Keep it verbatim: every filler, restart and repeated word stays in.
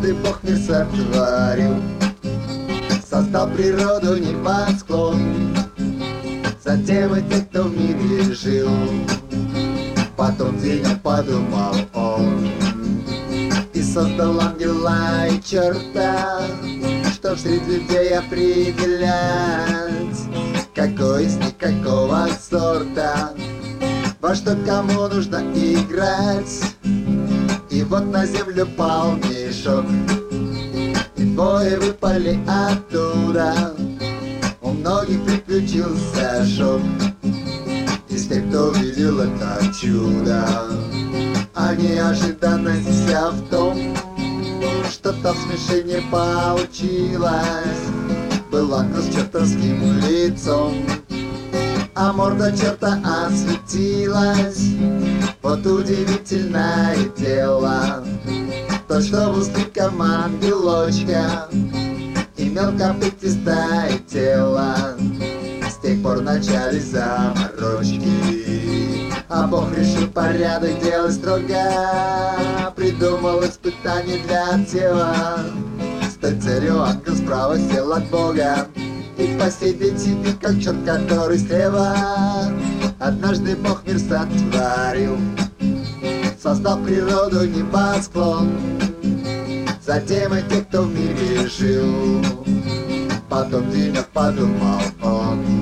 Однажды Бог мир сотворил, создал природу небосклон. Затем и те, кто в мире жил, потом день подумал он и создал ангела и черта, чтоб среди людей определять, какой из них какого сорта, во что кому нужно играть. И вот на землю пал мешок, и двое выпали оттуда. У многих приключился шок из тех, кто видел это чудо. А неожиданность вся в том, что там смешение получилось. Был ангел с чертовским лицом, а морда черта осветилась. Вот удивительное дело, то, что в узком ангелочка имел копытистое тело. С тех пор начались заморочки, а Бог решил порядок делать строго. Придумал испытание для тела, с той целью ангел справа сел от Бога и по сей день сидит, как черт, который слева. Однажды Бог мир сотворил, создал природу небосклон. Затем и те, кто в мире жил, потом денег подумал он